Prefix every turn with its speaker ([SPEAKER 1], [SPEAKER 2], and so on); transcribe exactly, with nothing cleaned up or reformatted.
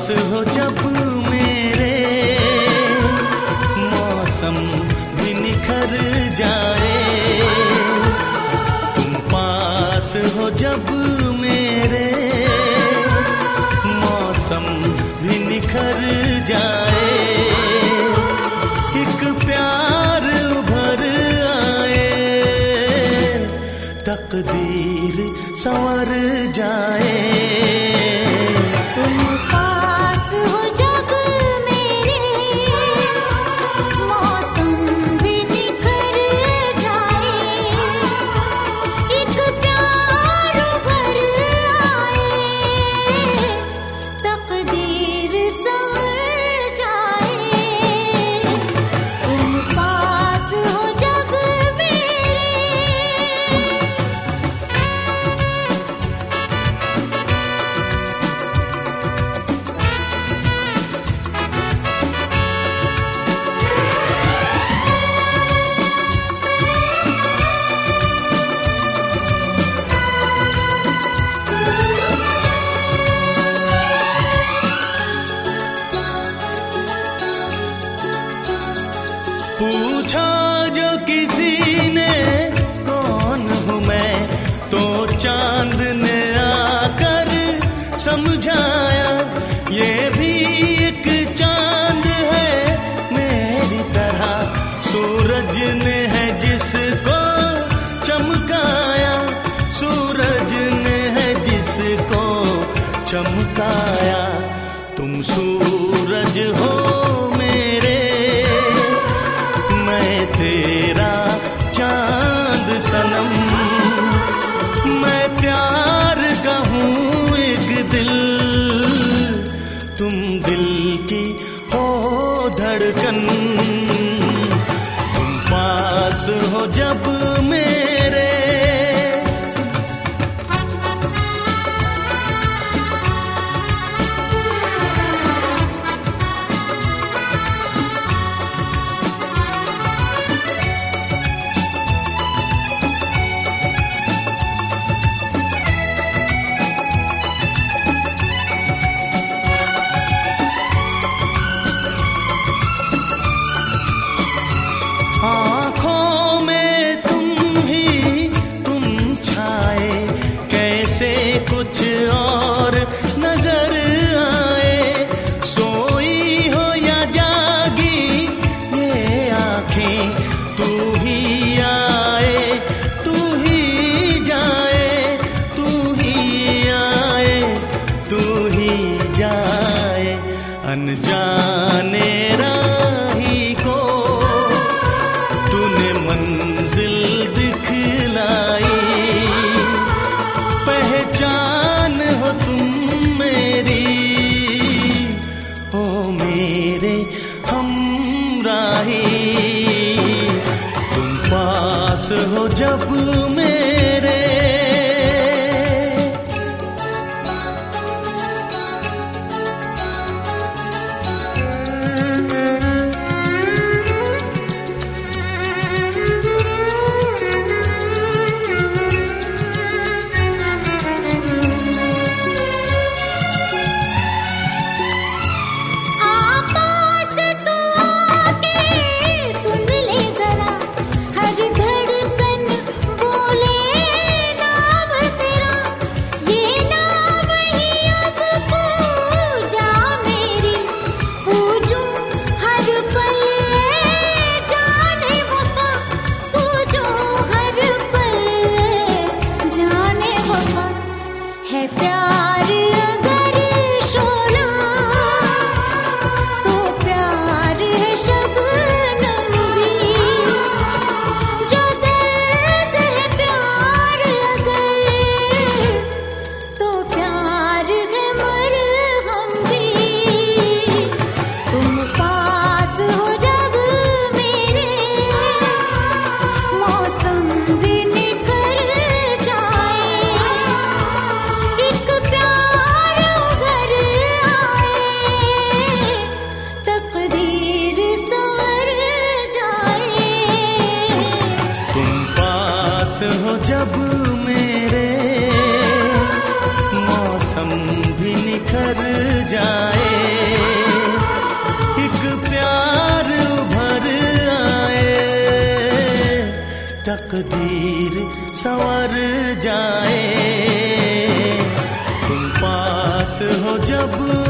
[SPEAKER 1] हो जब मेरे, मौसम भी निखर जाए। तुम पास हो जब मेरे, मौसम भी निखर जाए। एक प्यार उभर आए, तकदीर संवर जाए।
[SPEAKER 2] तुम पास हो जब मेरे, मौसम भी निखर जाए। एक प्यार उभर आए, तकदीर संवर जाए। तुम पास हो जब मेरे।
[SPEAKER 1] पूछा जो किसी ने कौन हूँ मैं, तो चांद ने आकर समझाया। ये भी एक चांद है मेरी तरह, सूरज ने है जिसको चमकाया। सूरज ने है जिसको चमकाया। तुम सूरज हो मेरे, मैं तेरा चांद सनम। मैं प्यार का हूँ एक दिल, तुम दिल की हो धड़कन। तुम पास हो जब मेरे, आँखों में तुम ही तुम छाए, कैसे कुछ और नजर आए। सोई हो या जागी ये आँखें, तू ही आए तू ही जाए, तू ही आए तू ही जाए। अनजाने राही को तूने मंजिल दिखलाई। पहचान हो तुम मेरी, ओ मेरे हमराही। तुम पास हो जब मेरे,
[SPEAKER 2] है प्यार अगर शोला, तो प्यार है शबनम भी। जो दर्द है प्यार अगर, तो प्यार है मरहम भी। तुम पास हो जब मेरे, मौसम भी निखर जाए। एक प्यार उभर आए, तकदीर संवर जाए।
[SPEAKER 1] तुम पास हो जब मेरे, मौसम भी निखर जाए। तकदीर संवर जाए। तुम पास हो जब